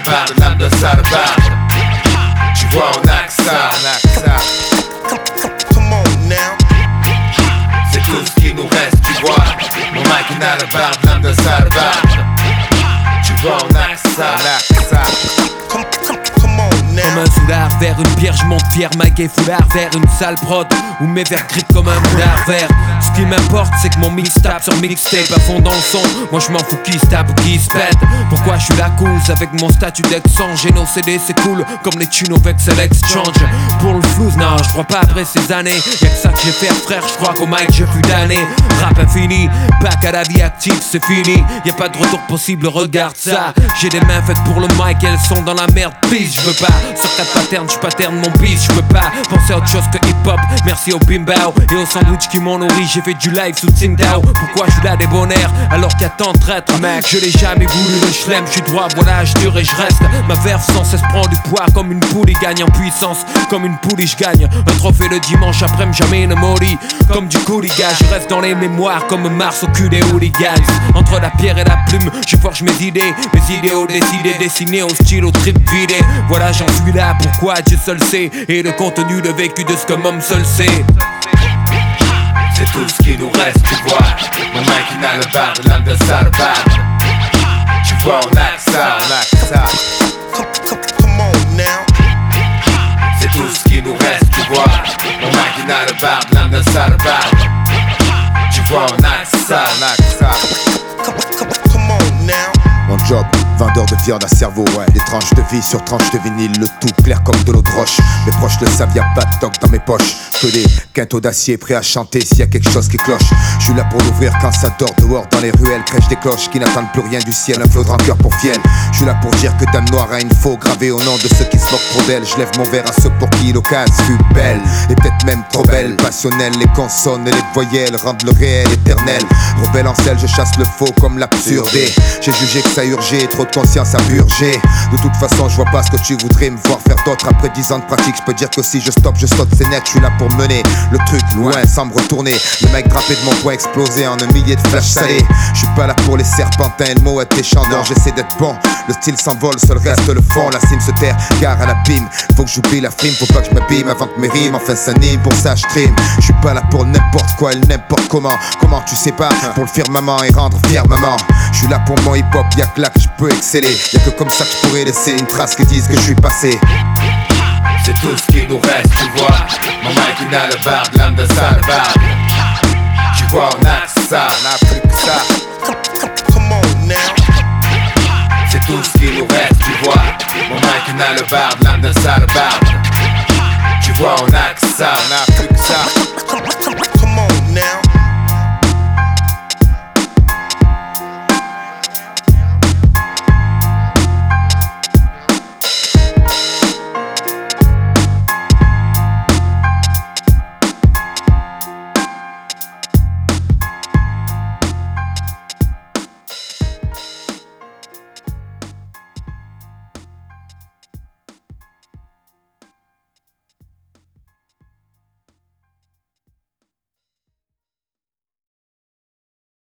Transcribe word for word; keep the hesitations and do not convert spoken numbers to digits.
barbe, l'âme de sale barbe. Tu vois on a que ça, on a que ça. Come on now. C'est tout ce qui nous reste, tu vois. Mon mic il a la barbe, l'âme de sale barbe. Tu vois on a que ça, on a que ça. Come, come, come on now. Comme un foulard vers une bière, je monte fier, mic et foulard vers une sale prod où mes verres grippent comme un moulard vert. Ce qui m'importe c'est que mon mix tape sur mixtape à fond dans le son. Moi je m'en fous qui se tape ou qui se pète. Pourquoi je suis la cause avec mon statut d'ex-sang. J'ai nos C D c'est cool comme les tunes au Vexel Exchange. Pour le flouze non je crois pas après ces années. Y'a que ça que j'ai fait frère, je crois qu'au mic j'ai plus d'années. Rap infini, back à la vie active c'est fini. Y'a pas de retour possible, regarde ça. J'ai des mains faites pour le mic, elles sont dans la merde, please. Je veux pas, sur quatre patterns, je patterne mon bis. Je veux pas penser à autre chose que hip-hop. Merci au bimbao et au sandwich qui m'ont nourri. J'ai fait du live sous Tsingtao. Pourquoi je suis là des bonheurs alors qu'il y a tant de traîtres, mec. Je l'ai jamais voulu le chlem, je suis droit, voilà, je dure et je reste. Ma verve sans cesse prend du poids comme une poule, il gagne en puissance. Comme une poule, je gagne un trophée le dimanche après jamais ne maudit. Comme du cooligan, je reste dans les mémoires comme Mars au cul des hooligans. Entre la pierre et la plume, je forge mes idées. Mes idéaux décidés, dessinés au stylo trip vidé. Voilà, j'en suis là, pourquoi Dieu seul sait. Et le contenu de vécu de ce que homme seul sait. C'est tout ce qui nous reste, tu vois. Mon mic il a le barbe, l'âme de sale barbe. Tu vois on a que ça, on a que ça. Come, come, come on now. C'est tout ce qui nous reste, tu vois. Mon mic il a le barbe, l'âme de sale barbe. Tu vois on a que ça, on a que ça. Come, come, come on now. Mon job, vendeur de viande à cerveau, ouais. Des tranches de vie sur tranches de vinyle, le tout clair comme de l'eau de roche. Mes proches le savent, y'a pas de toc dans mes poches. Que des quintaux d'acier prêts à chanter s'il y a quelque chose qui cloche. Je suis là pour l'ouvrir quand ça dort dehors dans les ruelles. Crèche des cloches qui n'attendent plus rien du ciel. Un flot de rancœur pour fiel. Je suis là pour dire que Dame Noire a une faux gravée au nom de ceux qui se moquent trop d'elle. Je lève mon verre à ceux pour qui l'occasion fut belle. Et peut-être même trop belle. Passionnelle, les consonnes et les voyelles rendent le réel éternel. Rebelle en selle, je chasse le faux comme l'absurdé. J'ai jugé que ça urgeait, trop de conscience à purger. De toute façon, je vois pas ce que tu voudrais me voir faire d'autre. Après dix ans de pratique, je peux dire que si je stoppe, je saute, c'est net. Je suis là pour mener le truc loin sans me retourner. Le mec drapé de mon poing explosé en un millier de flashs salés. Je suis pas là pour les serpentins et le mot est échandant. J'essaie d'être bon, le style s'envole, seul reste le fond. La cime se terre, gare à l'abîme. Faut que j'oublie la frime, faut pas que je m'abîme avant que mes rimes enfin s'animent. Pour ça, je trime. Je suis pas là pour n'importe quoi et n'importe comment. Comment tu sais pas, pour le firmament et rendre fier maman. Je suis là pour mon hip-hop, y'a que là que je peux exceller. Y'a que comme ça que je pourrais laisser une trace qui dise que je suis passé. C'est tout ce qui nous reste, tu vois. Mon mic il a le barbe, l'âme de sale barbe. Tu vois on a que ça, on a plus que ça. Come, come, come on now. C'est tout ce qui nous reste, tu vois. Mon mic il a le barbe, l'âme de sale barbe. Tu vois on a que ça, on a plus que ça. Come, come, come on now.